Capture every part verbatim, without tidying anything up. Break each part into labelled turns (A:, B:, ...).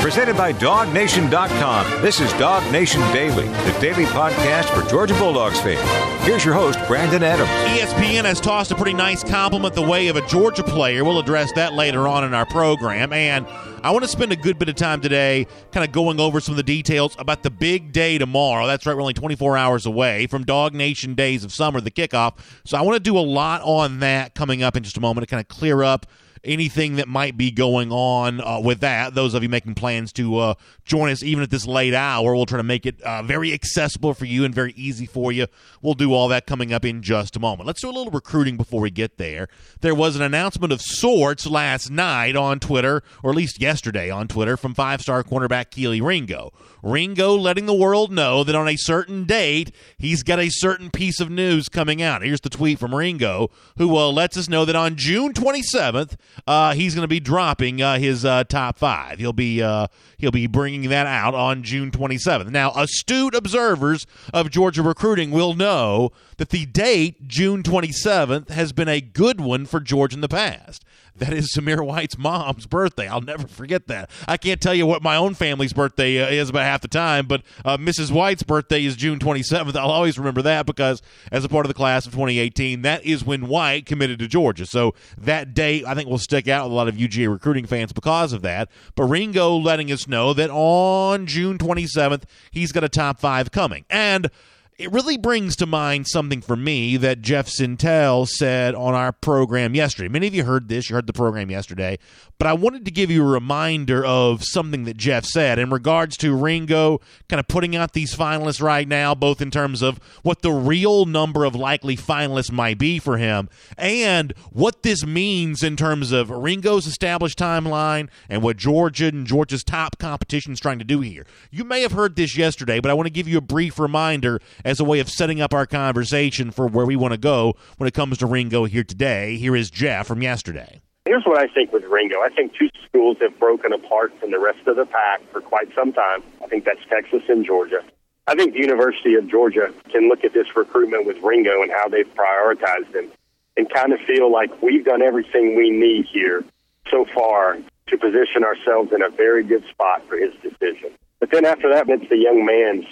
A: Presented by dog nation dot com. This is Dog Nation Daily, the daily podcast for Georgia Bulldogs fans. Here's your host, Brandon Adams.
B: E S P N has tossed a pretty nice compliment the way of a Georgia player. We'll address that later on in our program. And I want to spend a good bit of time today kind of going over some of the details about the big day tomorrow. That's right, we're only twenty-four hours away from Dog Nation Days of Summer, the kickoff. So I want to do a lot on that coming up in just a moment to kind of clear up anything that might be going on uh, with that. Those of you making plans to uh, join us even at this late hour, we'll try to make it uh, very accessible for you and very easy for you. We'll do all that coming up in just a moment. Let's do a little recruiting before we get there. There was an announcement of sorts last night on Twitter, or at least yesterday on Twitter, from five-star cornerback Kelee Ringo. Ringo letting the world know that on a certain date, he's got a certain piece of news coming out. Here's the tweet from Ringo, who uh, lets us know that on June twenty-seventh, Uh, he's going to be dropping uh, his uh, top five. He'll be uh, he'll be bringing that out on June twenty-seventh. Now, astute observers of Georgia recruiting will know that the date, June twenty-seventh, has been a good one for Georgia in the past. That is Zamir White's mom's birthday. I'll never forget that. I can't tell you what my own family's birthday uh, is about half the time, but uh, Missus White's birthday is June twenty-seventh. I'll always remember that because as a part of the class of twenty eighteen, that is when White committed to Georgia. So that date, I think, will stick out with a lot of U G A recruiting fans because of that. But Ringo letting us know that on June twenty-seventh, he's got a top five coming. And it really brings to mind something for me that Jeff Sentell said on our program yesterday. Many of you heard this. You heard the program yesterday. But I wanted to give you a reminder of something that Jeff said in regards to Ringo kind of putting out these finalists right now, both in terms of what the real number of likely finalists might be for him and what this means in terms of Ringo's established timeline and what Georgia and Georgia's top competition is trying to do here. You may have heard this yesterday, but I want to give you a brief reminder as a way of setting up our conversation for where we want to go when it comes to Ringo here today. Here is Jeff from yesterday.
C: Here's what I think with Ringo. I think two schools have broken apart from the rest of the pack for quite some time. I think that's Texas and Georgia. I think the University of Georgia can look at this recruitment with Ringo and how they've prioritized him and kind of feel like we've done everything we need here so far to position ourselves in a very good spot for his decision. But then after that, it's the young man's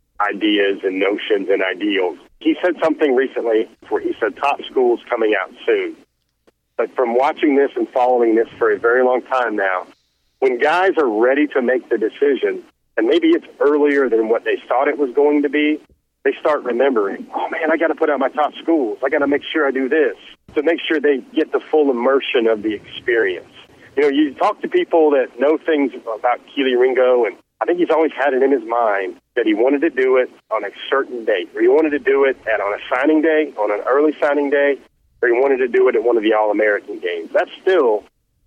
C: ideas and notions and ideals. He said something recently where he said top schools coming out soon. But from watching this and following this for a very long time now, when guys are ready to make the decision, and maybe it's earlier than what they thought it was going to be, they start remembering, oh man, I got to put out my top schools. I got to make sure I do this to make sure they get the full immersion of the experience. You know, you talk to people that know things about Kelee Ringo, and I think he's always had it in his mind that he wanted to do it on a certain date, or he wanted to do it at on a signing day, on an early signing day, or he wanted to do it at one of the All-American games. That's still,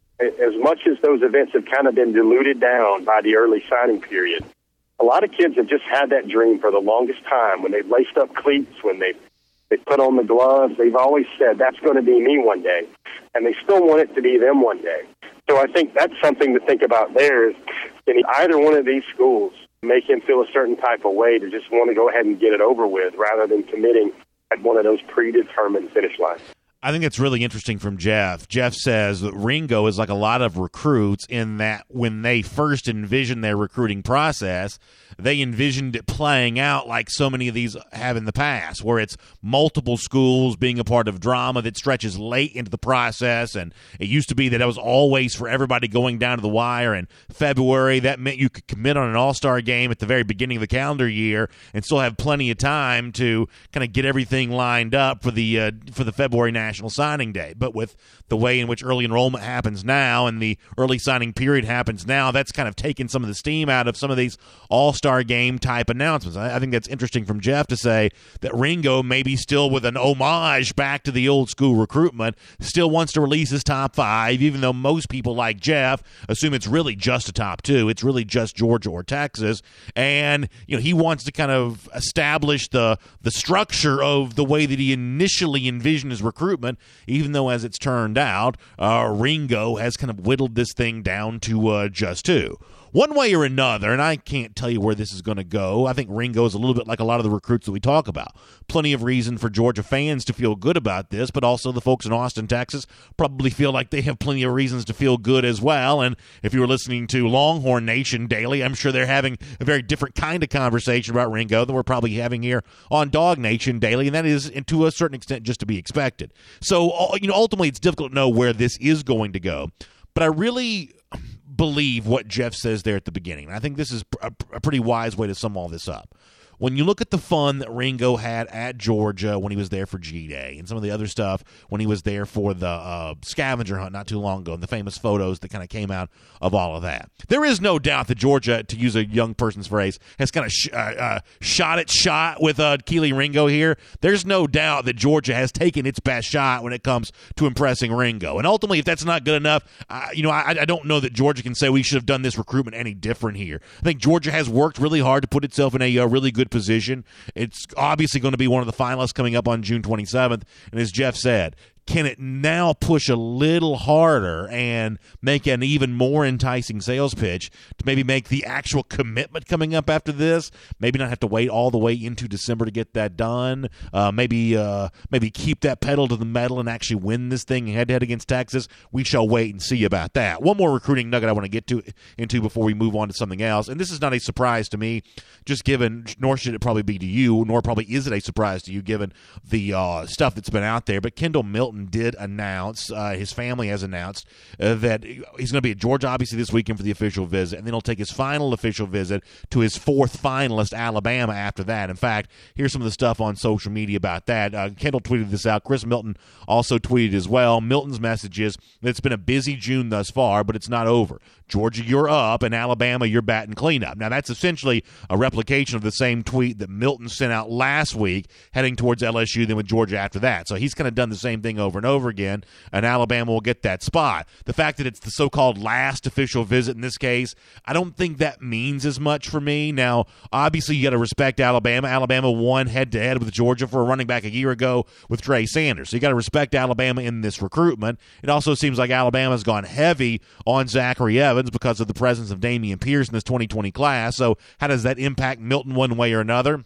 C: as much as those events have kind of been diluted down by the early signing period, a lot of kids have just had that dream for the longest time. When they've laced up cleats, when they've, they put on the gloves, they've always said, that's going to be me one day. And they still want it to be them one day. So I think that's something to think about there is, can either one of these schools make him feel a certain type of way to just want to go ahead and get it over with rather than committing at one of those predetermined finish lines?
B: I think it's really interesting from Jeff. Jeff says that Ringo is like a lot of recruits in that when they first envisioned their recruiting process, they envisioned it playing out like so many of these have in the past, where it's multiple schools being a part of drama that stretches late into the process. And it used to be that it was always for everybody going down to the wire in February. That meant you could commit on an all-star game at the very beginning of the calendar year and still have plenty of time to kind of get everything lined up for the uh, for the February National National Signing Day. But with the way in which early enrollment happens now and the early signing period happens now, that's kind of taken some of the steam out of some of these all-star game type announcements. I, I think that's interesting from Jeff to say that Ringo, maybe still with an homage back to the old school recruitment, still wants to release his top five, even though most people like Jeff assume it's really just a top two. It's really just Georgia or Texas. And, you know, he wants to kind of establish the the structure of the way that he initially envisioned his recruitment, even though, as it's turned out, uh, Ringo has kind of whittled this thing down to uh, just two. one way or another, and I can't tell you where this is going to go, I think Ringo is a little bit like a lot of the recruits that we talk about. Plenty of reason for Georgia fans to feel good about this, but also the folks in Austin, Texas probably feel like they have plenty of reasons to feel good as well. And if you were listening to Longhorn Nation Daily, I'm sure they're having a very different kind of conversation about Ringo than we're probably having here on Dog Nation Daily, and that is, to a certain extent, just to be expected. So, you know, ultimately it's difficult to know where this is going to go, but I really believe what Jeff says there at the beginning. I think this is a, a pretty wise way to sum all this up. When you look at the fun that Ringo had at Georgia when he was there for G-Day and some of the other stuff when he was there for the uh, scavenger hunt not too long ago and the famous photos that kind of came out of all of that, there is no doubt that Georgia, to use a young person's phrase, has kind of sh- uh, uh, shot its shot with uh, Kelee Ringo here. There's no doubt that Georgia has taken its best shot when it comes to impressing Ringo. And ultimately, if that's not good enough, uh, you know, I, I don't know that Georgia can say we should have done this recruitment any different here. I think Georgia has worked really hard to put itself in a uh, really good position. It's obviously going to be one of the finalists coming up on June twenty-seventh. And as Jeff said, can it now push a little harder and make an even more enticing sales pitch to maybe make the actual commitment coming up after this? Maybe not have to wait all the way into December to get that done. Uh, maybe uh, maybe keep that pedal to the metal and actually win this thing head-to-head against Texas. We shall wait and see about that. One more recruiting nugget I want to get to into before we move on to something else, and this is not a surprise to me, just given, nor should it probably be to you, nor probably is it a surprise to you given the uh, stuff that's been out there, but Kendall Milton did announce, uh, his family has announced, uh, that he's going to be at Georgia, obviously, this weekend for the official visit, and then he'll take his final official visit to his fourth finalist, Alabama, after that. In fact, here's some of the stuff on social media about that. Uh, Kendall tweeted this out. Chris Milton also tweeted as well. Milton's message is that it's been a busy June thus far, but it's not over. Georgia, you're up, and Alabama, you're batting cleanup. Now, that's essentially a replication of the same tweet that Milton sent out last week, heading towards L S U, then with Georgia after that. So he's kind of done the same thing over and over again, and Alabama will get that spot. The fact that it's the so-called last official visit in this case, I don't think that means as much for me. Now, obviously, you got to respect Alabama. Alabama won head-to-head with Georgia for a running back a year ago with Trey Sanders. So you got to respect Alabama in this recruitment. It also seems like Alabama's gone heavy on Zachary Evans because of the presence of Dameon Pierce in this twenty twenty class. So how does that impact Milton one way or another?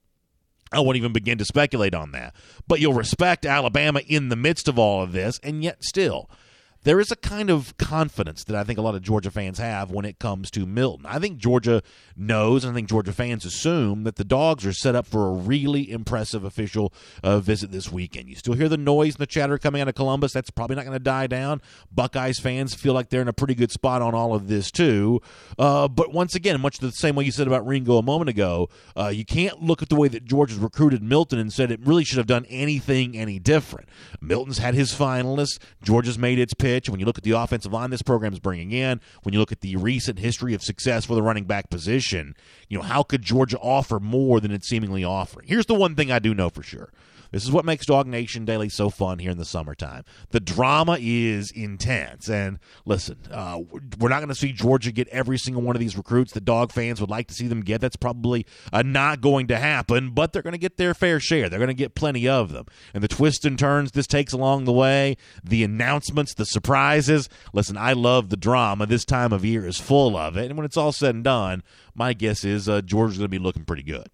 B: I won't even begin to speculate on that. But you'll respect Alabama in the midst of all of this, and yet still, there is a kind of confidence that I think a lot of Georgia fans have when it comes to Milton. I think Georgia knows, and I think Georgia fans assume, that the Dogs are set up for a really impressive official uh, visit this weekend. You still hear the noise and the chatter coming out of Columbus. That's probably not going to die down. Buckeyes fans feel like they're in a pretty good spot on all of this, too. Uh, but once again, much the same way you said about Ringo a moment ago, uh, you can't look at the way that Georgia's recruited Milton and said it really should have done anything any different. Milton's had his finalists. Georgia's made its pitch. When you look at the offensive line this program is bringing in, when you look at the recent history of success for the running back position, you know, how could Georgia offer more than it's seemingly offering? Here's the one thing I do know for sure. This is what makes Dog Nation Daily so fun here in the summertime. The drama is intense. And listen, uh, we're not going to see Georgia get every single one of these recruits that Dog fans would like to see them get. That's probably uh, not going to happen, but they're going to get their fair share. They're going to get plenty of them. And the twists and turns this takes along the way, the announcements, the surprises. Listen, I love the drama. This time of year is full of it. And when it's all said and done, my guess is uh, Georgia's going to be looking pretty good.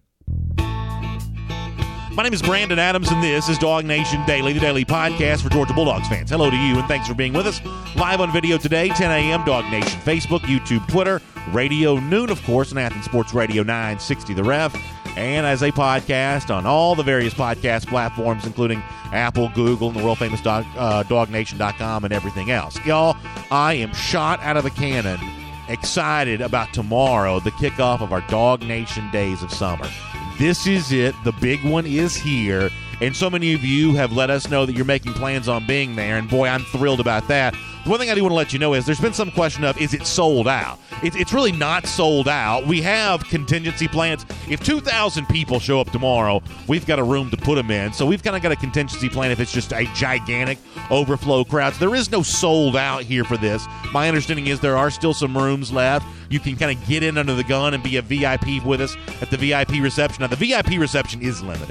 B: My name is Brandon Adams, and this is Dog Nation Daily, the daily podcast for Georgia Bulldogs fans. Hello to you, and thanks for being with us. Live on video today, ten a.m., Dog Nation Facebook, YouTube, Twitter, radio noon, of course, and Athens Sports Radio nine sixty The Ref, and as a podcast on all the various podcast platforms, including Apple, Google, and the world-famous dog, uh, dog nation dot com and everything else. Y'all, I am shot out of a cannon, excited about tomorrow, the kickoff of our Dog Nation Days of Summer. This is it. The big one is here. And so many of you have let us know that you're making plans on being there. And boy, I'm thrilled about that. The one thing I do want to let you know is there's been some question of, is it sold out? It, it's really not sold out. We have contingency plans. If two thousand people show up tomorrow, we've got a room to put them in. So we've kind of got a contingency plan if it's just a gigantic overflow crowd. So there is no sold out here for this. My understanding is there are still some rooms left. You can kind of get in under the gun and be a V I P with us at the V I P reception. Now, the V I P reception is limited.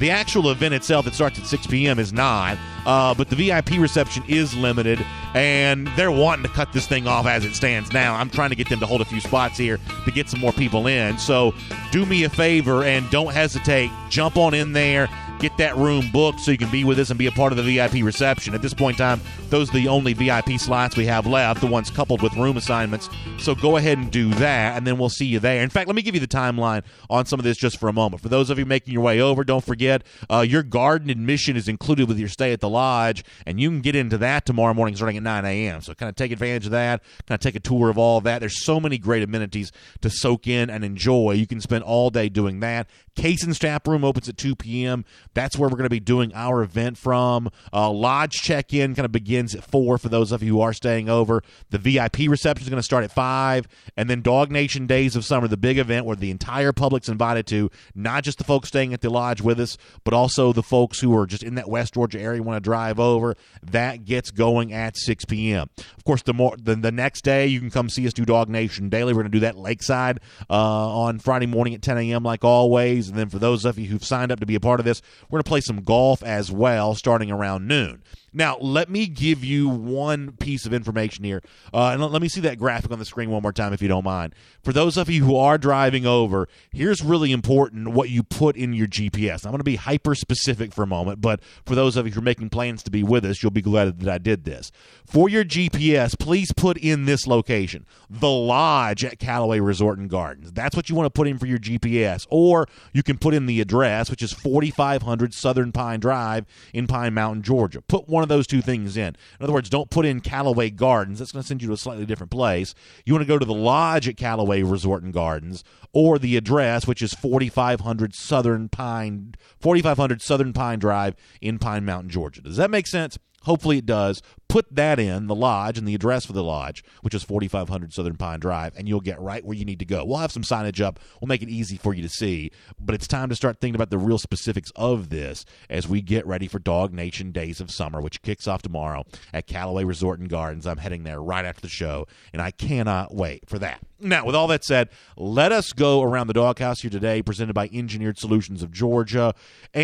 B: The actual event itself that starts at six p.m. is not, uh, but the V I P reception is limited, and they're wanting to cut this thing off as it stands now. I'm trying to get them to hold a few spots here to get some more people in. So do me a favor and don't hesitate. Jump on in there. Get that room booked so you can be with us and be a part of the V I P reception. At this point in time, those are the only V I P slots we have left, the ones coupled with room assignments. So go ahead and do that, and then we'll see you there. In fact, let me give you the timeline on some of this just for a moment. For those of you making your way over, don't forget, uh, your garden admission is included with your stay at the lodge, and you can get into that tomorrow morning starting at nine a.m. So kind of take advantage of that, kind of take a tour of all of that. There's so many great amenities to soak in and enjoy. You can spend all day doing that. Case and Strap Room opens at two p.m. That's where we're going to be doing our event from. Uh, lodge check-in kind of begins at four for those of you who are staying over. The V I P reception is going to start at five. And then Dog Nation Days of Summer, the big event where the entire public's invited to, not just the folks staying at the lodge with us, but also the folks who are just in that West Georgia area want to drive over. That gets going at six p.m. Of course, the, more, the, the next day, you can come see us do Dog Nation Daily. We're going to do that Lakeside uh, on Friday morning at ten a.m. like always. And then for those of you who've signed up to be a part of this, we're going to play some golf as well starting around noon. Now, let me give you one piece of information here, uh, and let me see that graphic on the screen one more time if you don't mind. For those of you who are driving over, here's really important what you put in your G P S. I'm going to be hyper-specific for a moment, but for those of you who are making plans to be with us, you'll be glad that I did this. For your G P S, please put in this location, the Lodge at Callaway Resort and Gardens. That's what you want to put in for your G P S, or you can put in the address, which is forty-five hundred Southern Pine Drive in Pine Mountain, Georgia. Put one of those two things in. In other words, don't put in Callaway Gardens. That's going to send you to a slightly different place. You want to go to the Lodge at Callaway Resort and Gardens, or the address, which is forty-five hundred Southern Pine forty-five hundred Southern Pine Drive in Pine Mountain, Georgia. Does that make sense? Hopefully it does. Put that in, the lodge, and the address for the lodge, which is forty-five hundred Southern Pine Drive, and you'll get right where you need to go. We'll have some signage up. We'll make it easy for you to see, but it's time to start thinking about the real specifics of this as we get ready for Dog Nation Days of Summer, which kicks off tomorrow at Callaway Resort and Gardens. I'm heading there right after the show, and I cannot wait for that. Now, with all that said, let us go around the doghouse here today, presented by Engineered Solutions of Georgia.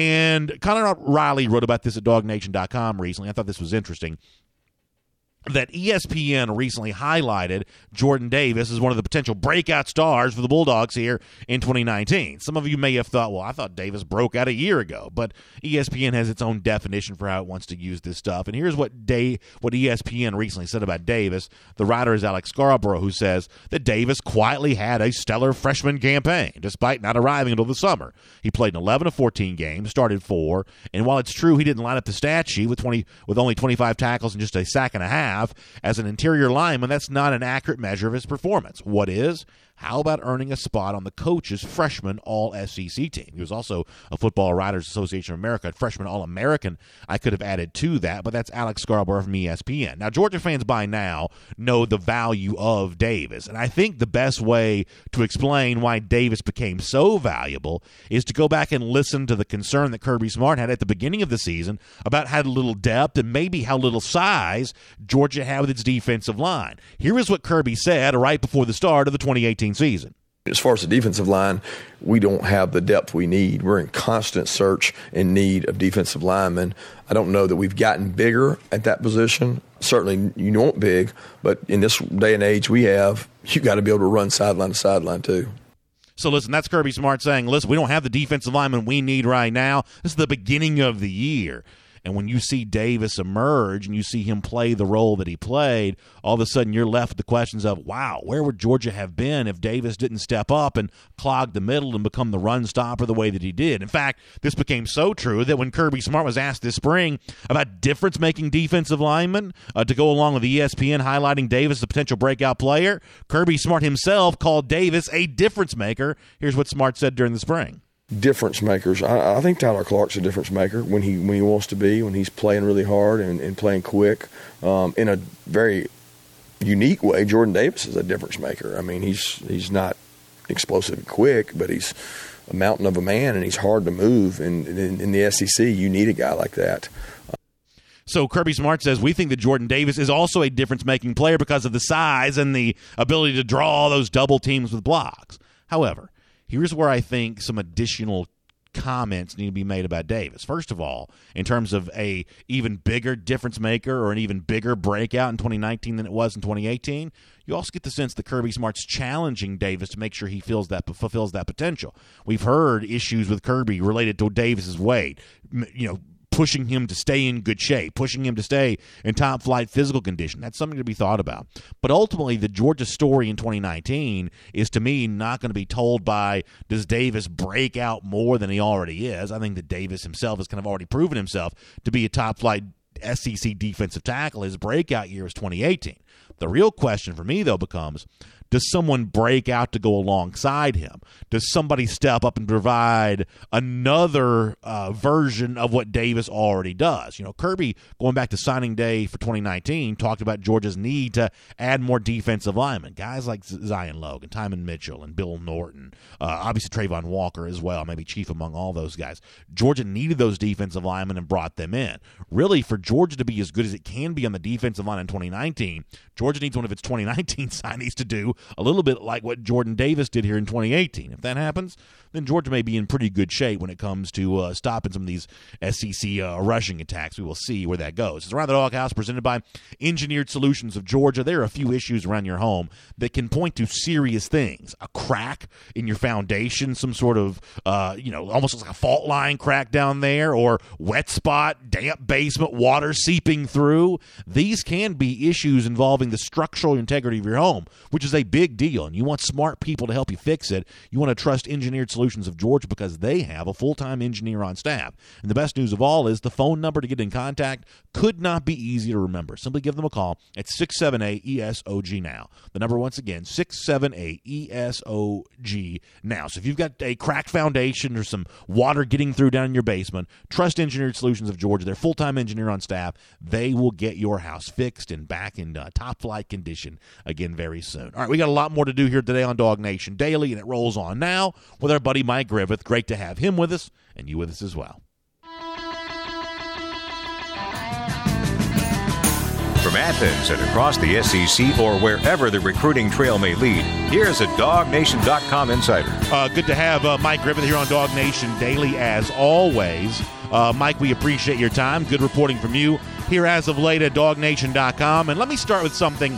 B: And Connor Riley wrote about this at dog nation dot com recently. I thought this was interesting, that E S P N recently highlighted Jordan Davis as one of the potential breakout stars for the Bulldogs here in twenty nineteen. Some of you may have thought, well, I thought Davis broke out a year ago, but E S P N has its own definition for how it wants to use this stuff. And here's what Day, what E S P N recently said about Davis. The writer is Alex Scarborough, who says that Davis quietly had a stellar freshman campaign, despite not arriving until the summer. He played in eleven of fourteen games, started four, and while it's true he didn't line up the stat sheet with twenty with only twenty-five tackles and just a sack and a half, as an interior lineman, that's not an accurate measure of his performance. What is? How about earning a spot on the coach's freshman All-S E C team? He was also a Football Writers Association of America freshman All-American. I could have added to that, but that's Alex Scarborough from E S P N. Now, Georgia fans by now know the value of Davis, and I think the best way to explain why Davis became so valuable is to go back and listen to the concern that Kirby Smart had at the beginning of the season about how little depth and maybe how little size Georgia had with its defensive line. Here is what Kirby said right before the start of the twenty eighteen season.
D: As far as the defensive line, we don't have the depth we need. We're in constant search and need of defensive linemen. I don't know that we've gotten bigger at that position. Certainly you want big, but in this day and age we have, you got to be able to run sideline to sideline too.
B: So listen, that's Kirby Smart saying, listen, we don't have the defensive lineman we need right now. This is the beginning of the year. And when you see Davis emerge and you see him play the role that he played, all of a sudden you're left with the questions of, wow, where would Georgia have been if Davis didn't step up and clog the middle and become the run stopper the way that he did? In fact, this became so true that when Kirby Smart was asked this spring about difference-making defensive linemen uh, to go along with E S P N highlighting Davis as a potential breakout player, Kirby Smart himself called Davis a difference maker. Here's what Smart said during the spring.
D: Difference makers. I, I think Tyler Clark's a difference maker when he when he wants to be, when he's playing really hard and, and playing quick. Um, in a very unique way, Jordan Davis is a difference maker. I mean, he's he's not explosive and quick, but he's a mountain of a man, and he's hard to move. And in, in the S E C, you need a guy like that.
B: So Kirby Smart says, we think that Jordan Davis is also a difference-making player because of the size and the ability to draw those double teams with blocks. However, here's where I think some additional comments need to be made about Davis. First of all, in terms of a even bigger difference maker or an even bigger breakout in twenty nineteen than it was in twenty eighteen, you also get the sense that Kirby Smart's challenging Davis to make sure he feels that fulfills that potential. We've heard issues with Kirby related to Davis's weight, you know, pushing him to stay in good shape, pushing him to stay in top-flight physical condition. That's something to be thought about. But ultimately, the Georgia story in twenty nineteen is, to me, not going to be told by, does Davis break out more than he already is? I think that Davis himself has kind of already proven himself to be a top-flight S E C defensive tackle. His breakout year is twenty eighteen. The real question for me, though, becomes, does someone break out to go alongside him? Does somebody step up and provide another uh, version of what Davis already does? You know, Kirby, going back to signing day for twenty nineteen, talked about Georgia's need to add more defensive linemen. Guys like Zion Logan, Timon Mitchell, and Bill Norton. Uh, obviously, Trayvon Walker as well, maybe chief among all those guys. Georgia needed those defensive linemen and brought them in. Really, for Georgia to be as good as it can be on the defensive line in twenty nineteen, Georgia needs one of its twenty nineteen signees to do a little bit like what Jordan Davis did here in twenty eighteen. If that happens, then Georgia may be in pretty good shape when it comes to uh, stopping some of these S E C uh, rushing attacks. We will see where that goes. It's Around the Doghouse, presented by Engineered Solutions of Georgia. There are a few issues around your home that can point to serious things. A crack in your foundation, some sort of, uh, you know, almost like a fault line crack down there, or wet spot, damp basement, water seeping through. These can be issues involving the structural integrity of your home, which is a big deal, and you want smart people to help you fix it. You want to trust Engineered Solutions of Georgia because they have a full-time engineer on staff. And the best news of all is the phone number to get in contact could not be easy to remember. Simply give them a call at six seven eight E S O G now. The number, once again, six seven eight E S O G now. So if you've got a cracked foundation or some water getting through down in your basement, trust Engineered Solutions of Georgia. They're full-time engineer on staff. They will get your house fixed and back in uh, top-flight condition again very soon. All right, we got a lot more to do here today on Dog Nation Daily, and it rolls on now with our buddy Mike Griffith. Great to have him with us, and you with us as well.
A: From Athens and across the S E C or wherever the recruiting trail may lead, here's a Dog Nation dot com insider.
B: Uh, good to have uh, Mike Griffith here on Dog Nation Daily, as always. Uh, Mike, we appreciate your time. Good reporting from you here as of late at Dog Nation dot com. And let me start with something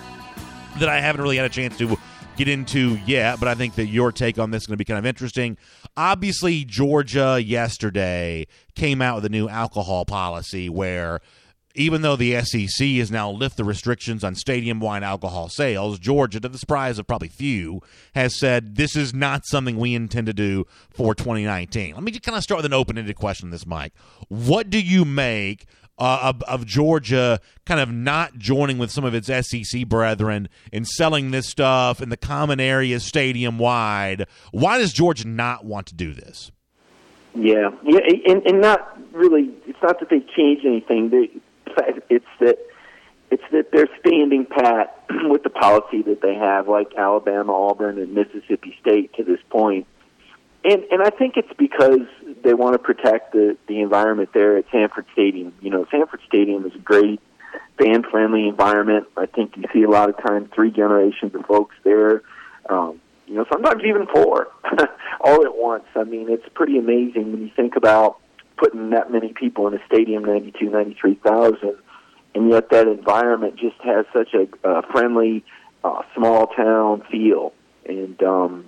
B: that I haven't really had a chance to get into yet, but I think that your take on this is going to be kind of interesting. Obviously, Georgia yesterday came out with a new alcohol policy where, even though the S E C has now lifted the restrictions on stadium-wide alcohol sales, Georgia, to the surprise of probably few, has said this is not something we intend to do for twenty nineteen. Let me just kind of start with an open-ended question on this, Mike. What do you make uh, of, of Georgia kind of not joining with some of its S E C brethren in selling this stuff in the common areas stadium-wide? Why does Georgia not want to do this?
E: Yeah, yeah, and, and not really, it's not that they changed anything. They, It's that it's that they're standing pat with the policy that they have, like Alabama, Auburn, and Mississippi State to this point. And and I think it's because they want to protect the, the environment there at Sanford Stadium. You know, Sanford Stadium is a great fan-friendly environment. I think you see a lot of times three generations of folks there, um, you know, sometimes even four, all at once. I mean, it's pretty amazing when you think about putting that many people in a stadium, ninety-two, ninety-three thousand, and yet that environment just has such a uh, friendly, uh, small-town feel. And um,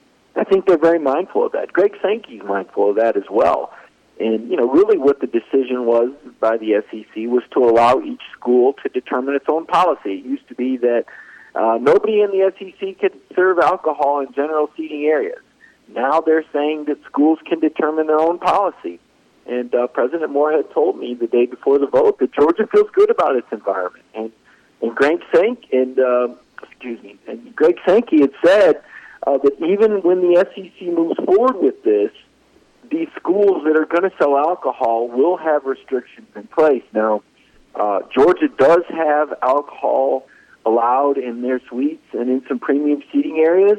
E: I think they're very mindful of that. Greg Sankey's mindful of that as well. And, you know, really what the decision was by the S E C was to allow each school to determine its own policy. It used to be that uh, nobody in the S E C could serve alcohol in general seating areas. Now they're saying that schools can determine their own policy. And uh, President Moorhead told me the day before the vote that Georgia feels good about its environment. And and Greg Sankey and uh, excuse me, and Greg Sankey had said uh, that even when the S E C moves forward with this, these schools that are going to sell alcohol will have restrictions in place. Now, uh, Georgia does have alcohol allowed in their suites and in some premium seating areas.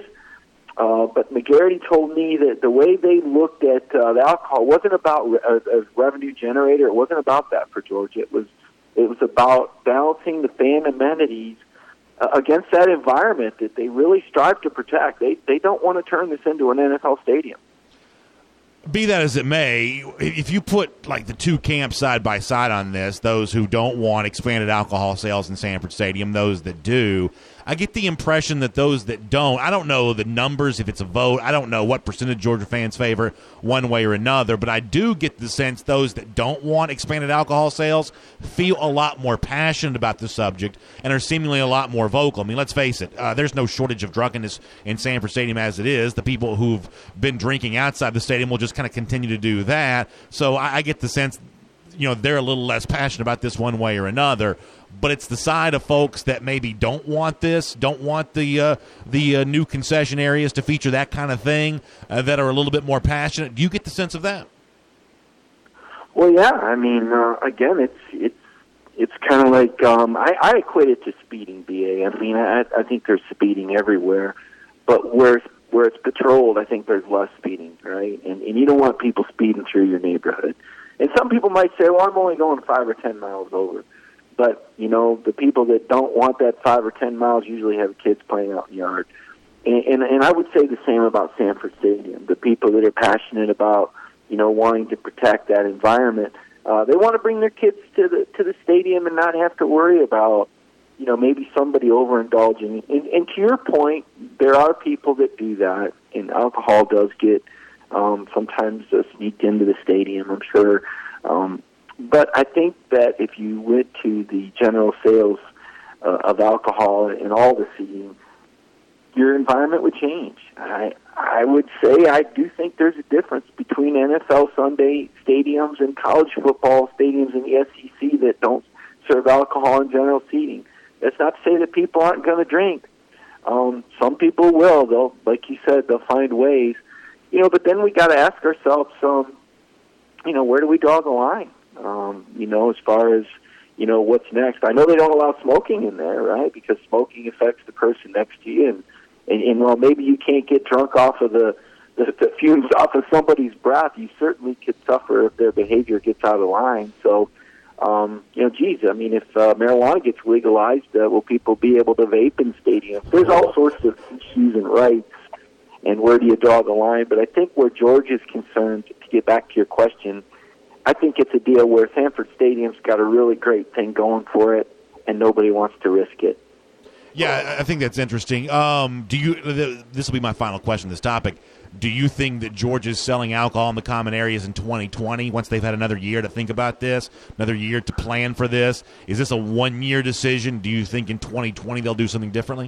E: Uh, but McGarity told me that the way they looked at uh, the alcohol wasn't about re- a, a revenue generator. It wasn't about that for Georgia. It was it was about balancing the fan amenities uh, against that environment that they really strive to protect. They they don't want to turn this into an N F L stadium.
B: Be that as it may, if you put like the two camps side by side on this, those who don't want expanded alcohol sales in Sanford Stadium, those that do, I get the impression that those that don't, I don't know the numbers, if it's a vote, I don't know what percentage Georgia fans favor one way or another, but I do get the sense those that don't want expanded alcohol sales feel a lot more passionate about the subject and are seemingly a lot more vocal. I mean, let's face it, uh, there's no shortage of drunkenness in Sanford Stadium as it is. The people who've been drinking outside the stadium will just kind of continue to do that. So I, I get the sense, you know, they're a little less passionate about this one way or another. But it's the side of folks that maybe don't want this, don't want the uh, the uh, new concession areas to feature that kind of thing, uh, that are a little bit more passionate. Do you get the sense of that?
E: Well, yeah. I mean, uh, again, it's it's it's kind of like um, I, I equate it to speeding. B A. I mean, I, I think there's speeding everywhere, but where where it's patrolled, I think there's less speeding, right? And and you don't want people speeding through your neighborhood. And some people might say, "Well, I'm only going five or ten miles over." But, you know, the people that don't want that five or ten miles usually have kids playing out in the yard. And, and, and I would say the same about Sanford Stadium. The people that are passionate about, you know, wanting to protect that environment, uh, they want to bring their kids to the to the stadium and not have to worry about, you know, maybe somebody overindulging. And, and to your point, there are people that do that, and alcohol does get um, sometimes uh, sneaked into the stadium, I'm sure. Um But I think that if you went to the general sales uh, of alcohol in all the seating, your environment would change. I I would say I do think there's a difference between N F L Sunday stadiums and college football stadiums in the S E C that don't serve alcohol in general seating. That's not to say that people aren't going to drink. Um, some people will. They'll, like you said, they'll find ways. You know, but then we got to ask ourselves, um, you know, where do we draw the line? Um, you know, as far as, you know, what's next. I know they don't allow smoking in there, right, because smoking affects the person next to you. And, and, and while maybe you can't get drunk off of the, the, the fumes off of somebody's breath, you certainly could suffer if their behavior gets out of line. So, um, you know, geez, I mean, if uh, marijuana gets legalized, uh, will people be able to vape in stadiums? There's all sorts of issues and rights, and where do you draw the line? But I think where George is concerned, to get back to your question, I think it's a deal where Sanford Stadium's got a really great thing going for it, and nobody wants to risk it.
B: Yeah, I think that's interesting. Um, do you? This will be my final question on this topic. Do you think that Georgia's selling alcohol in the common areas in twenty twenty, once they've had another year to think about this, another year to plan for this? Is this a one-year decision? Do you think in twenty twenty they'll do something differently?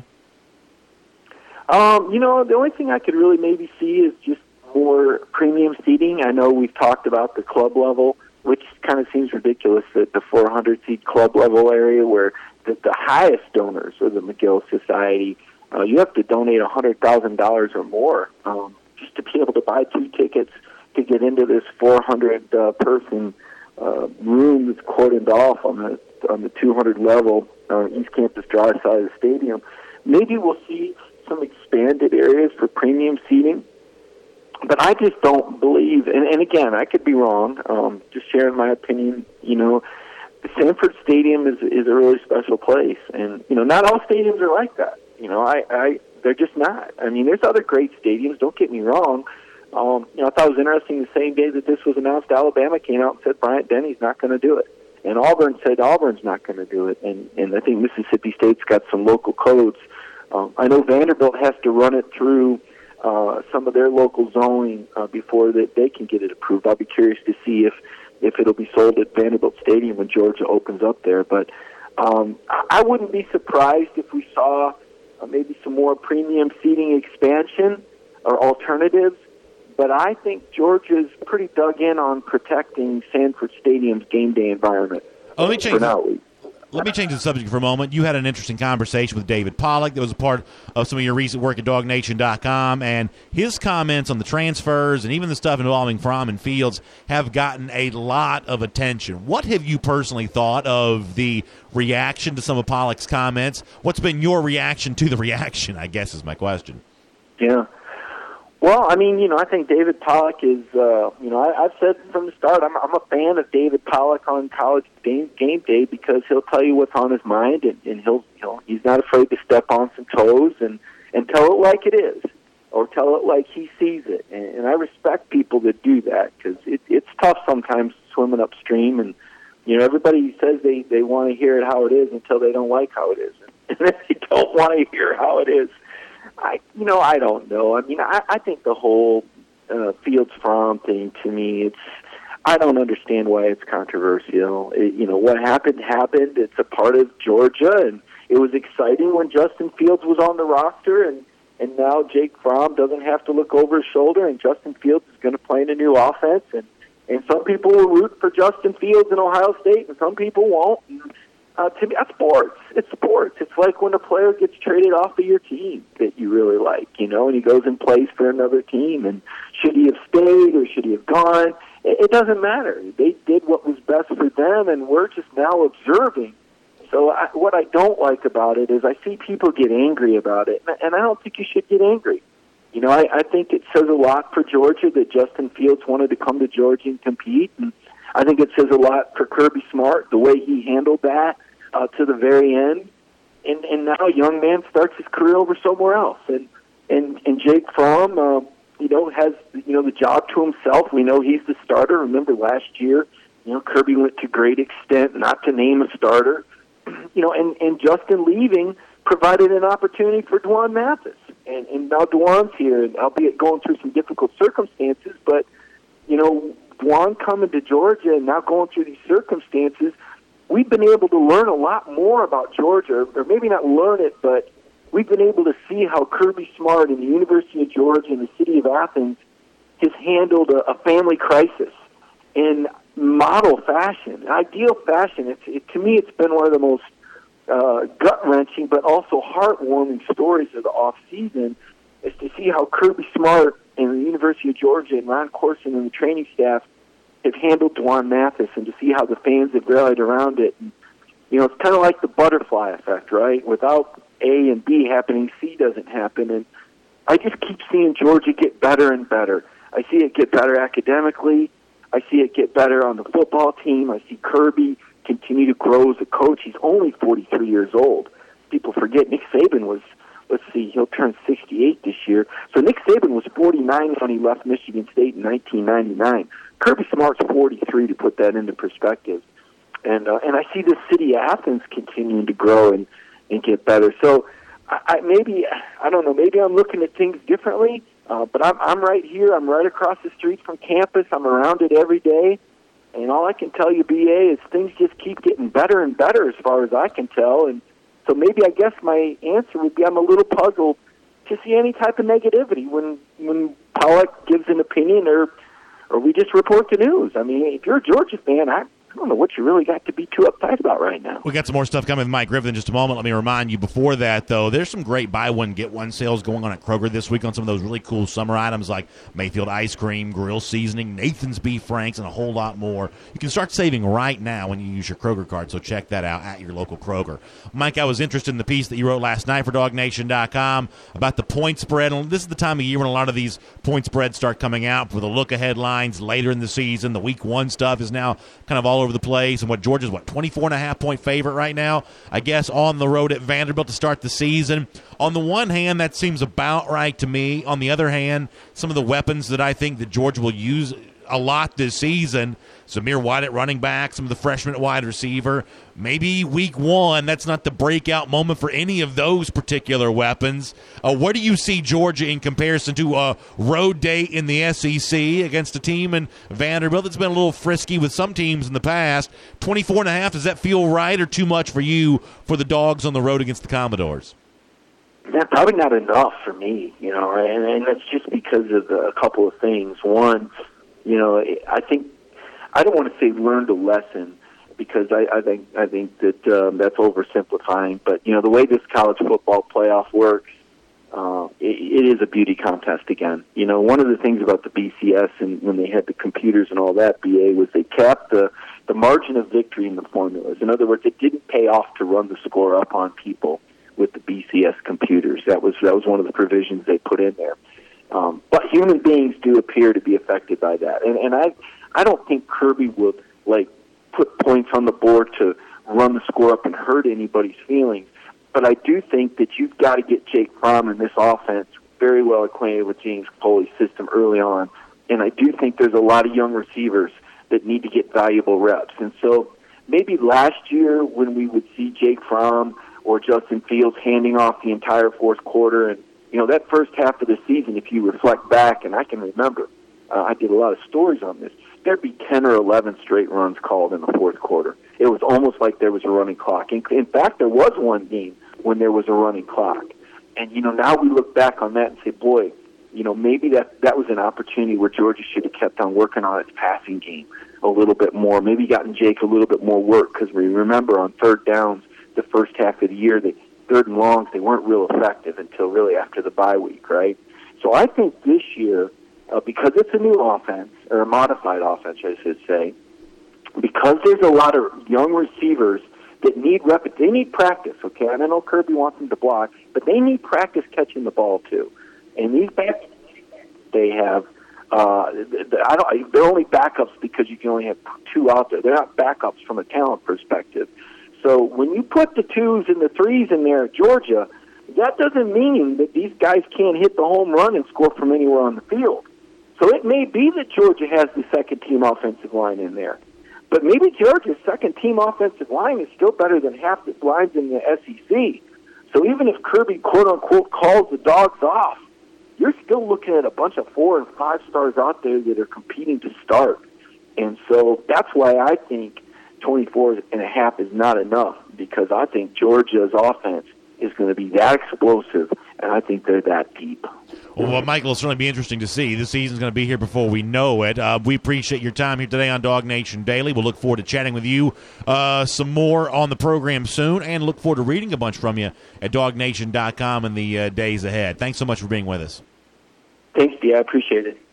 E: Um, you know, the only thing I could really maybe see is just more premium seating. I know we've talked about the club level, which kind of seems ridiculous, that the four hundred seat club level area where the, the highest donors are the McGill Society. Uh, you have to donate one hundred thousand dollars or more um, just to be able to buy two tickets to get into this four hundred uh, person uh, room that's cordoned off on the on the two hundred level uh, East Campus Drive side of the stadium. Maybe we'll see some expanded areas for premium seating. But I just don't believe, and, and again, I could be wrong, um, just sharing my opinion, you know, Sanford Stadium is is a really special place. And, you know, not all stadiums are like that. You know, I, I they're just not. I mean, there's other great stadiums, don't get me wrong. Um, you know, I thought it was interesting the same day that this was announced, Alabama came out and said Bryant Denny's not going to do it. And Auburn said Auburn's not going to do it. And, and I think Mississippi State's got some local codes. Um, I know Vanderbilt has to run it through Uh, some of their local zoning uh, before that they can get it approved. I'll be curious to see if, if it'll be sold at Vanderbilt Stadium when Georgia opens up there. But um, I wouldn't be surprised if we saw uh, maybe some more premium seating expansion or alternatives. But I think Georgia's pretty dug in on protecting Sanford Stadium's game day environment.
B: Oh, let me change
E: for now, at least.
B: Let me change the subject for a moment. You had an interesting conversation with David Pollack that was a part of some of your recent work at dog nation dot com, and his comments on the transfers and even the stuff involving Fromm and Fields have gotten a lot of attention. What have you personally thought of the reaction to some of Pollack's comments? What's been your reaction to the reaction, I guess, is my question.
E: Yeah. Well, I mean, you know, I think David Pollack is, uh, you know, I, I've said from the start, I'm, I'm a fan of David Pollack on College game, game Day because he'll tell you what's on his mind, and, and he'll, you know, he's not afraid to step on some toes and, and tell it like it is. or tell it like he sees it. And, and I respect people that do that because it, it's tough sometimes swimming upstream. And, you know, everybody says they, they want to hear it how it is until they don't like how it is. And if they don't want to hear how it is, I, you know, I don't know. I mean, I, I think the whole uh, Fields Farm thing, to me, it's, I don't understand why it's controversial. It, you know, what happened happened. It's a part of Georgia, and it was exciting when Justin Fields was on the roster, and, and now Jake Fromm doesn't have to look over his shoulder, and Justin Fields is going to play in a new offense. And, and some people will root for Justin Fields in Ohio State, and some people won't. And, uh, to me, that's sports. It's sports. It's like when a player gets traded off of your team that you really like, you know, and he goes and plays for another team. And should he have stayed or should he have gone? It, it doesn't matter. They did what was best for them, and we're just now observing. So I, what I don't like about it is I see people get angry about it, and I don't think you should get angry. You know, I, I think it says a lot for Georgia that Justin Fields wanted to come to Georgia and compete, and I think it says a lot for Kirby Smart, the way he handled that uh, to the very end. And, and now a young man starts his career over somewhere else. And and, and Jake Fromm, uh, you know, has you know the job to himself. We know he's the starter. Remember last year, you know, Kirby went to great extent not to name a starter. You know, and, and Justin leaving provided an opportunity for Dwan Mathis. And, and now Dwan's here, and albeit going through some difficult circumstances, but, you know, Dwan coming to Georgia and now going through these circumstances, we've been able to learn a lot more about Georgia, or maybe not learn it, but we've been able to see how Kirby Smart and the University of Georgia and the city of Athens has handled a, a family crisis in model fashion, ideal fashion. It's, it, to me, it's been one of the most uh, gut-wrenching but also heartwarming stories of the off-season is to see how Kirby Smart and the University of Georgia and Ron Corson and the training staff have handled Dwan Mathis, and to see how the fans have rallied around it. And, you know, it's kind of like the butterfly effect, right? Without A and B happening, C doesn't happen. And I just keep seeing Georgia get better and better. I see it get better academically. I see it get better on the football team. I see Kirby continue to grow as a coach. He's only forty-three years old. People forget Nick Saban was, let's see, he'll turn sixty-eight this year. So Nick Saban was forty-nine when he left Michigan State in nineteen ninety-nine. Kirby Smart's forty-three, to put that into perspective. And uh, and I see the city of Athens continuing to grow and, and get better. So I, I maybe, I don't know, maybe I'm looking at things differently. Uh, but I'm, I'm right here. I'm right across the street from campus. I'm around it every day. And all I can tell you, B A, is things just keep getting better and better as far as I can tell. And so maybe I guess my answer would be I'm a little puzzled to see any type of negativity when when Pollack gives an opinion or or we just report the news. I mean, if you're a Georgia fan, I I don't know what you really got to be too uptight about right now.
B: We got some more stuff coming with Mike Griffith in just a moment. Let me remind you before that, though, there's some great buy one, get one sales going on at Kroger this week on some of those really cool summer items like Mayfield ice cream, grill seasoning, Nathan's Beef Franks, and a whole lot more. You can start saving right now when you use your Kroger card, so check that out at your local Kroger. Mike, I was interested in the piece that you wrote last night for dog nation dot com about the point spread. And this is the time of year when a lot of these point spreads start coming out for the look-ahead lines later in the season. The week one stuff is now kind of all over the place, and what Georgia's, what, twenty-four and a half point favorite right now, I guess, on the road at Vanderbilt to start the season. On the one hand, that seems about right to me. On the other hand, some of the weapons that I think that Georgia will use a lot this season, Zamir White at running back, some of the freshmen at wide receiver, maybe week one, that's not the breakout moment for any of those particular weapons. Uh, where do you see Georgia in comparison to a road day in the S E C against a team in Vanderbilt that's been a little frisky with some teams in the past? twenty-four and a half, does that feel right or too much for you for the Dogs on the road against the Commodores?
E: Yeah, probably not enough for me, you know, and, and that's just because of the, a couple of things. One, you know, I think I don't want to say learned a lesson because I, I think I think that um, that's oversimplifying. But you know, the way this college football playoff works, uh, it, it is a beauty contest again. You know, one of the things about the B C S and when they had the computers and all that, B A, was they capped the the margin of victory in the formulas. In other words, it didn't pay off to run the score up on people with the B C S computers. That was that was one of the provisions they put in there. Um, but human beings do appear to be affected by that, and and I I don't think Kirby would like put points on the board to run the score up and hurt anybody's feelings. But I do think that you've got to get Jake Fromm in this offense very well acquainted with James Coley's system early on, and I do think there's a lot of young receivers that need to get valuable reps. And so maybe last year when we would see Jake Fromm or Justin Fields handing off the entire fourth quarter, and you know that first half of the season, if you reflect back, and I can remember, uh, I did a lot of stories on this, there'd be ten or eleven straight runs called in the fourth quarter. It was almost like there was a running clock. In, in fact, there was one game when there was a running clock. And, you know, now we look back on that and say, boy, you know, maybe that, that was an opportunity where Georgia should have kept on working on its passing game a little bit more, maybe gotten Jake a little bit more work, because we remember on third downs the first half of the year, the third and longs, they weren't real effective until really after the bye week, right? So I think this year, uh, because it's a new offense, or a modified offense, I should say, because there's a lot of young receivers that need rep, they need practice, okay? I know Kirby wants them to block, but they need practice catching the ball too. And these backs they have, uh, I don't, they're only backups because you can only have two out there. They're not backups from a talent perspective. So when you put the twos and the threes in there at Georgia, that doesn't mean that these guys can't hit the home run and score from anywhere on the field. So it may be that Georgia has the second-team offensive line in there. But maybe Georgia's second-team offensive line is still better than half the lines in the S E C. So even if Kirby, quote-unquote, calls the dogs off, you're still looking at a bunch of four- and five-stars out there that are competing to start. And so that's why I think twenty-four and a half is not enough, because I think Georgia's offense is going to be that explosive, and I think they're that deep.
B: Well, well, Michael, it'll certainly be interesting to see. The season's going to be here before we know it. Uh, we appreciate your time here today on Dog Nation Daily. We'll look forward to chatting with you uh, some more on the program soon, and look forward to reading a bunch from you at dog nation dot com in the uh, days ahead. Thanks so much for being with us.
E: Thanks, D. I appreciate it.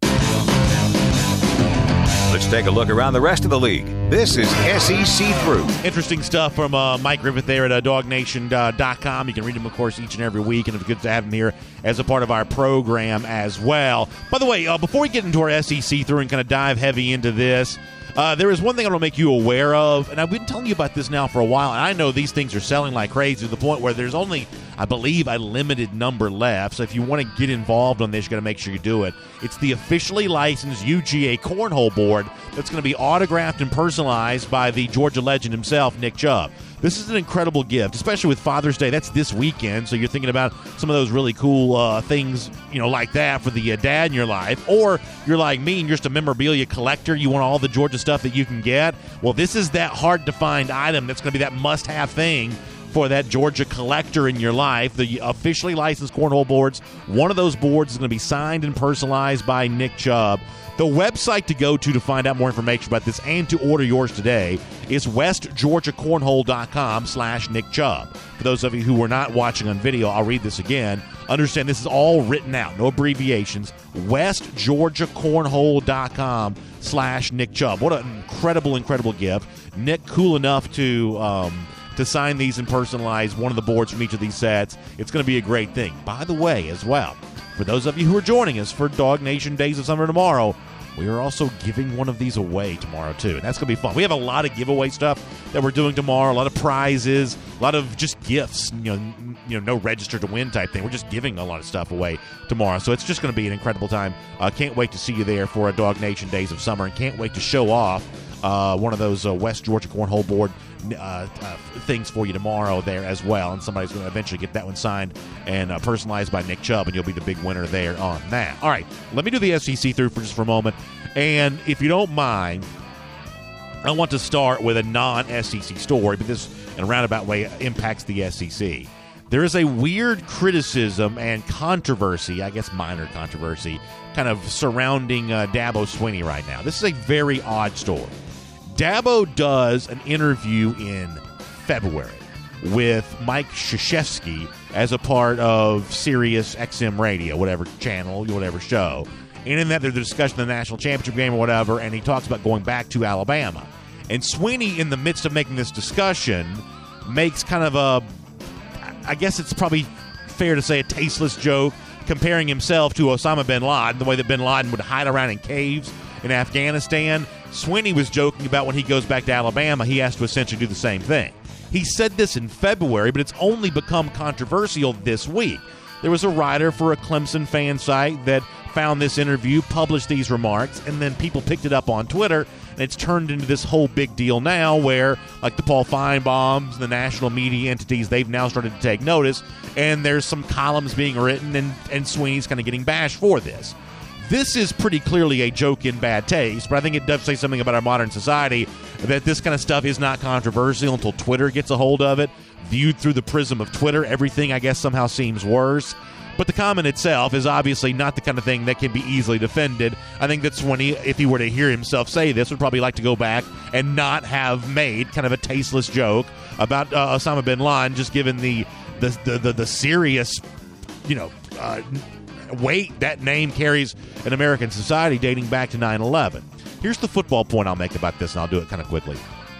A: Let's take a look around the rest of the league. This is S E C Through.
B: Interesting stuff from uh, Mike Griffith there at uh, dog nation dot com. You can read him, of course, each and every week, and it's good to have him here as a part of our program as well. By the way, uh, before we get into our S E C Through and kind of dive heavy into this, uh, there is one thing I want to make you aware of, and I've been telling you about this now for a while, and I know these things are selling like crazy to the point where there's only, I believe, a limited number left. So if you want to get involved on this, you got to make sure you do it. It's the officially licensed U G A cornhole board that's going to be autographed and personalized by the Georgia legend himself, Nick Chubb. This is an incredible gift, especially with Father's Day. That's this weekend, so you're thinking about some of those really cool uh, things, you know, like that for the uh, dad in your life. Or you're like me and you're just a memorabilia collector. You want all the Georgia stuff that you can get. Well, this is that hard-to-find item that's going to be that must-have thing for that Georgia collector in your life. The officially licensed cornhole boards, one of those boards is going to be signed and personalized by Nick Chubb. The website to go to to find out more information about this and to order yours today is west georgia cornhole dot com slash Nick Chubb. For those of you who were not watching on video, I'll read this again. Understand this is all written out, no abbreviations. west georgia cornhole dot com slash Nick Chubb. What an incredible, incredible gift. Nick, cool enough to um, to sign these and personalize one of the boards from each of these sets. It's going to be a great thing. By the way, as well, for those of you who are joining us for Dog Nation Days of Summer tomorrow, we are also giving one of these away tomorrow, too. And that's going to be fun. We have a lot of giveaway stuff that we're doing tomorrow, a lot of prizes, a lot of just gifts, you know, you know, no register to win type thing. We're just giving a lot of stuff away tomorrow. So it's just going to be an incredible time. Uh, can't wait to see you there for a Dog Nation Days of Summer, and can't wait to show off uh, one of those uh, West Georgia Cornhole Board Uh, uh, things for you tomorrow there as well, and somebody's going to eventually get that one signed and uh, personalized by Nick Chubb, and you'll be the big winner there on that. All right, let me do the S E C through for just for a moment, and if you don't mind, I want to start with a non-S E C story, but this in a roundabout way impacts the S E C. There is a weird criticism and controversy, I guess minor controversy, kind of surrounding uh, Dabo Swinney right now. This is a very odd story. Dabo does an interview in February with Mike Krzyzewski as a part of Sirius X M Radio, whatever channel, whatever show. And in that, there's a discussion of the national championship game or whatever, and he talks about going back to Alabama. And Swinney, in the midst of making this discussion, makes kind of a, I guess it's probably fair to say, a tasteless joke, comparing himself to Osama bin Laden, the way that bin Laden would hide around in caves in Afghanistan. Swinney was joking about when he goes back to Alabama, he has to essentially do the same thing. He said this in February, but it's only become controversial this week. there was a writer for a Clemson fan site that found this interview, published these remarks, and then people picked it up on Twitter, and it's turned into this whole big deal now where, like the Paul Feinbaums, the national media entities, they've now started to take notice, and there's some columns being written, and, and Sweeney's kind of getting bashed for this. This is pretty clearly a joke in bad taste, but I think it does say something about our modern society that this kind of stuff is not controversial until Twitter gets a hold of it. Viewed through the prism of Twitter, everything, I guess, somehow seems worse. But the comment itself is obviously not the kind of thing that can be easily defended. I think that's when he, if he were to hear himself say this, would probably like to go back and not have made kind of a tasteless joke about uh, Osama bin Laden, just given the the the, the, the serious, you know, uh, weight that name carries in American society dating back to nine eleven. Here's the football point I'll make about this, and I'll do it kind of quickly.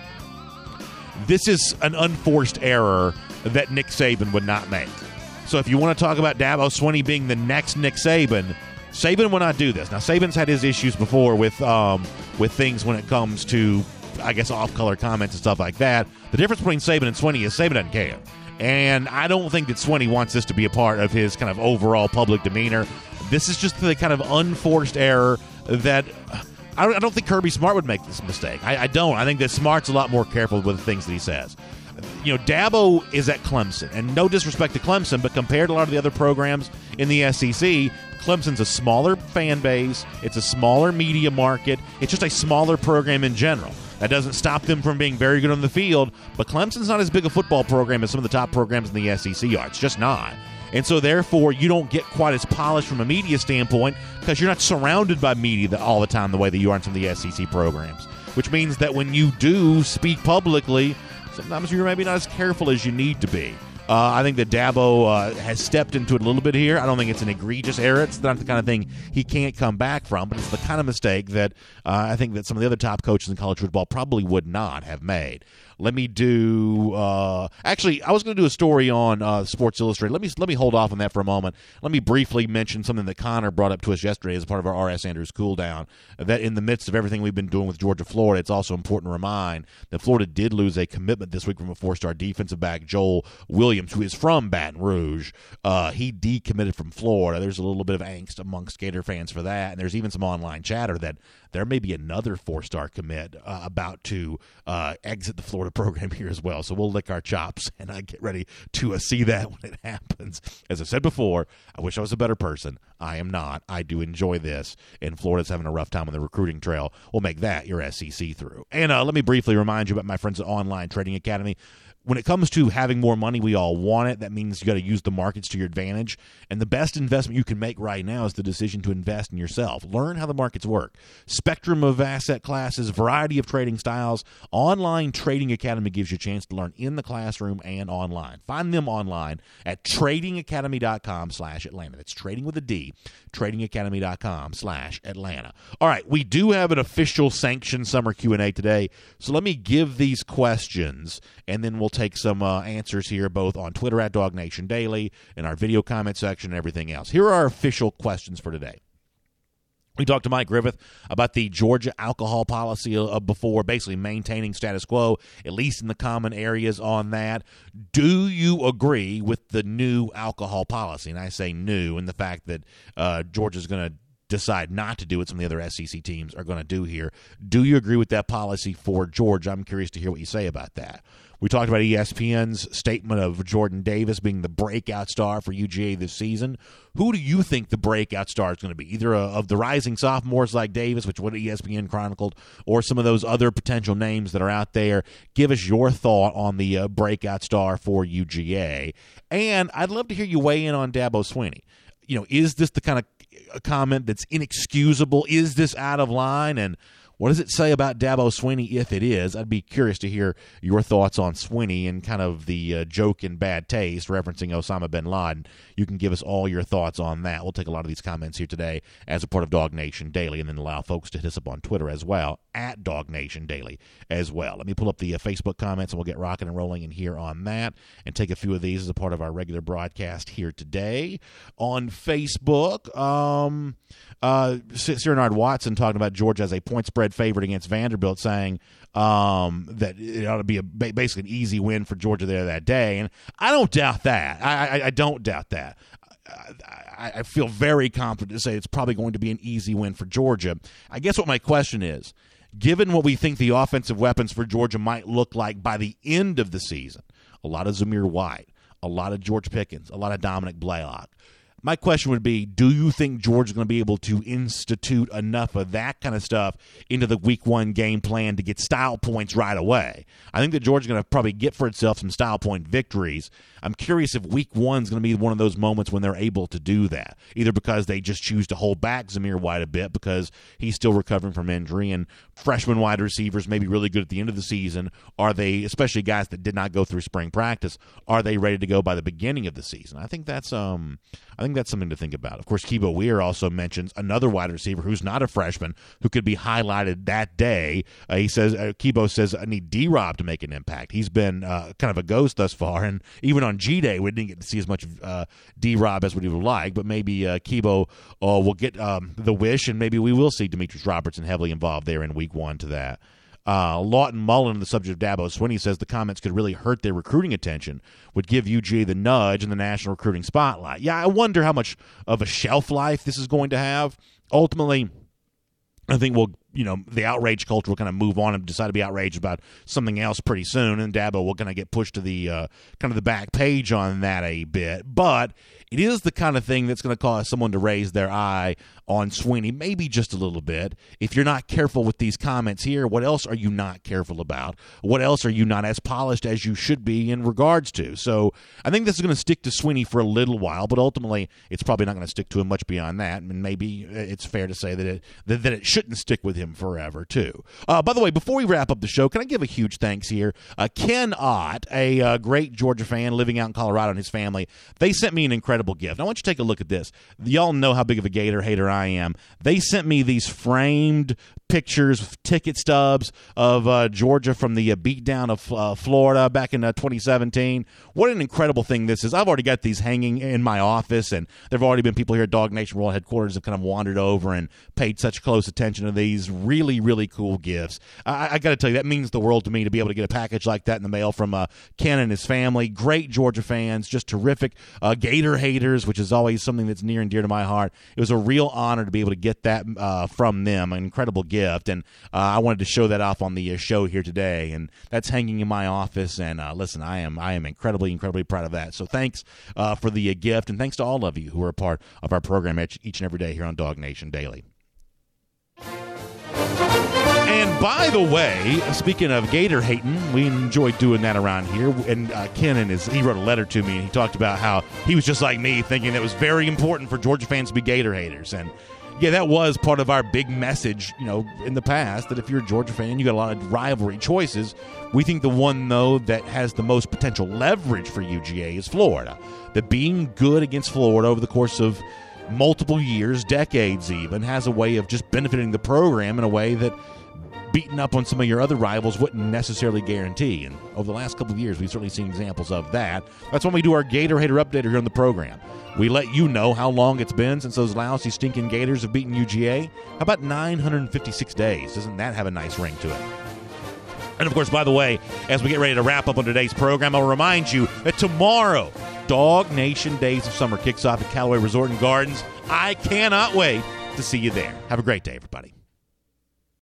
B: This is an unforced error that Nick Saban would not make. So if you want to talk about Dabo Swinney being the next Nick Saban, Saban will not do this. Now, Saban's had his issues before with um, with things when it comes to, I guess, off-color comments and stuff like that. The difference between Saban and Swinney is Saban doesn't care. And I don't think that Swinney wants this to be a part of his kind of overall public demeanor. This is just the kind of unforced error that I don't, I don't think Kirby Smart would make this mistake. I, I don't. I think that Smart's a lot more careful with the things that he says. You know, Dabo is at Clemson, and no disrespect to Clemson, but compared to a lot of the other programs in the S E C, Clemson's a smaller fan base. It's a smaller media market. It's just a smaller program in general. That doesn't stop them from being very good on the field, but Clemson's not as big a football program as some of the top programs in the S E C are. It's just not. And so, therefore, you don't get quite as polished from a media standpoint because you're not surrounded by media all the time the way that you are in some of the S E C programs, which means that when you do speak publicly, sometimes you're maybe not as careful as you need to be. Uh, I think that Dabo uh, has stepped into it a little bit here. I don't think it's an egregious error. It's not the kind of thing he can't come back from, but it's the kind of mistake that uh, I think that some of the other top coaches in college football probably would not have made. Let me do. Uh, actually, I was going to do a story on uh, Sports Illustrated. Let me let me hold off on that for a moment. Let me briefly mention something that Connor brought up to us yesterday as part of our R S Andrews cool down. That in the midst of everything we've been doing with Georgia, Florida, it's also important to remind that Florida did lose a commitment this week from a four-star defensive back, Joel Williams, who is from Baton Rouge. Uh, he decommitted from Florida. There's a little bit of angst amongst Gator fans for that, and there's even some online chatter that there may be another four-star commit uh, about to uh, exit the Florida program here as well. So we'll lick our chops and I get ready to uh, see that when it happens. As I said before, I wish I was a better person. I am not. I do enjoy this, and Florida's having a rough time on the recruiting trail. We'll make that your S E C through. And uh, let me briefly remind you about my friends at Online Trading Academy. When it comes to having more money, we all want it. That means you got to use the markets to your advantage. And the best investment you can make right now is the decision to invest in yourself. Learn how the markets work. Spectrum of asset classes, variety of trading styles. Online Trading Academy gives you a chance to learn in the classroom and online. Find them online at tradingacademy.com slash Atlanta. That's trading with a D. tradingacademy.com slash Atlanta. All right, we do have an official sanctioned summer Q and A today. So let me give these questions, and then we'll take some uh, answers here, both on Twitter at Dog Nation Daily, in our video comment section, and everything else. Here are our official questions for today. We talked to Mike Griffith about the Georgia alcohol policy uh, before, basically maintaining status quo, at least in the common areas on that. Do you agree with the new alcohol policy? And I say new, and the fact that uh, Georgia's going to decide not to do what some of the other S E C teams are going to do here. Do you agree with that policy for Georgia? I'm curious to hear what you say about that. We talked about E S P N's statement of Jordan Davis being the breakout star for U G A this season. Who do you think the breakout star is going to be? Either a, of the rising sophomores like Davis, which what E S P N chronicled, or some of those other potential names that are out there. Give us your thought on the uh, breakout star for U G A. And I'd love to hear you weigh in on Dabo Swinney. You know, is this the kind of a comment that's inexcusable? Is this out of line? And what does it say about Dabo Swinney if it is? I'd be curious to hear your thoughts on Swinney and kind of the uh, joke in bad taste referencing Osama bin Laden. You can give us all your thoughts on that. We'll take a lot of these comments here today as a part of Dog Nation Daily, and then allow folks to hit us up on Twitter as well, at Dog Nation Daily as well. Let me pull up the uh, Facebook comments, and we'll get rocking and rolling in here on that and take a few of these as a part of our regular broadcast here today. On Facebook, um, uh, Cyrano Watson talking about Georgia as a point spread favorite against Vanderbilt, saying um, that it ought to be a basically an easy win for Georgia there that day, and I don't doubt that. I, I, I don't doubt that. I, I feel very confident to say it's probably going to be an easy win for Georgia. I guess what my question is, given what we think the offensive weapons for Georgia might look like by the end of the season, a lot of Zamir White, a lot of George Pickens, a lot of Dominic Blaylock, my question would be, do you think Georgia's going to be able to institute enough of that kind of stuff into the week one game plan to get style points right away? I think that Georgia's going to probably get for itself some style point victories. I'm curious if week one is going to be one of those moments when they're able to do that, either because they just choose to hold back Zamir White a bit because he's still recovering from injury, and freshman wide receivers may be really good at the end of the season. Are they, especially guys that did not go through spring practice, are they ready to go by the beginning of the season? I think that's um, I think that's something to think about. Of course, Kibo Weir also mentions another wide receiver who's not a freshman who could be highlighted that day. Uh, he says, uh, Kibo says, I need D-Rob to make an impact. He's been uh, kind of a ghost thus far, and even on G-Day, we didn't get to see as much uh, D-Rob as we would like, but maybe uh, Kibo uh, will get um, the wish, and maybe we will see Demetrius Robertson heavily involved there in week one to that. Uh, Lawton Mullen, the subject of Dabo Swinney, says the comments could really hurt their recruiting attention, would give U G A the nudge in the national recruiting spotlight. Yeah, I wonder how much of a shelf life this is going to have. Ultimately, I think we'll, you know, the outrage culture will kind of move on and decide to be outraged about something else pretty soon, and Dabo will kind of get pushed to the uh, kind of the back page on that a bit. But it is the kind of thing that's going to cause someone to raise their eye on Swinney, maybe just a little bit. If you're not careful with these comments here, what else are you not careful about? What else are you not as polished as you should be in regards to? So I think this is going to stick to Swinney for a little while, but ultimately it's probably not going to stick to him much beyond that. And maybe it's fair to say that it that, that it shouldn't stick with him forever, too. Uh, by the way, before we wrap up the show, can I give a huge thanks here? Uh, Ken Ott, a uh, great Georgia fan living out in Colorado, and his family, they sent me an incredible gift. I want you to take a look at this. Y'all know how big of a Gator hater I am. They sent me these framed pictures, ticket stubs of uh, Georgia from the uh, beatdown of uh, Florida back in uh, twenty seventeen. What an incredible thing this is. I've already got these hanging in my office, and there have already been people here at Dog Nation World Headquarters that kind of wandered over and paid such close attention to these really, really cool gifts. I, I got to tell you, that means the world to me to be able to get a package like that in the mail from uh, Ken and his family. Great Georgia fans, just terrific uh, Gator haters, which is always something that's near and dear to my heart. It was a real honor to be able to get that uh, from them, an incredible gift. And uh, I wanted to show that off on the uh, show here today, and that's hanging in my office. And uh, listen, I am I am incredibly, incredibly proud of that. So thanks uh, for the uh, gift, and thanks to all of you who are a part of our program each, each and every day here on Dog Nation Daily. And by the way, speaking of Gator hating, we enjoy doing that around here. And uh, Ken, and his, he wrote a letter to me, and he talked about how he was just like me, thinking that it was very important for Georgia fans to be Gator haters. And yeah, that was part of our big message, you know, in the past, that if you're a Georgia fan, you got a lot of rivalry choices. We think the one, though, that has the most potential leverage for U G A is Florida. That being good against Florida over the course of multiple years, decades even, has a way of just benefiting the program in a way that beating up on some of your other rivals wouldn't necessarily guarantee. And over the last couple of years, we've certainly seen examples of that. That's when we do our Gator Hater Updater here on the program. We let you know how long it's been since those lousy, stinking Gators have beaten U G A. How about nine hundred fifty-six days? Doesn't that have a nice ring to it? And, of course, by the way, as we get ready to wrap up on today's program, I'll remind you that tomorrow, Dog Nation Days of Summer kicks off at Callaway Resort and Gardens. I cannot wait to see you there. Have a great day, everybody.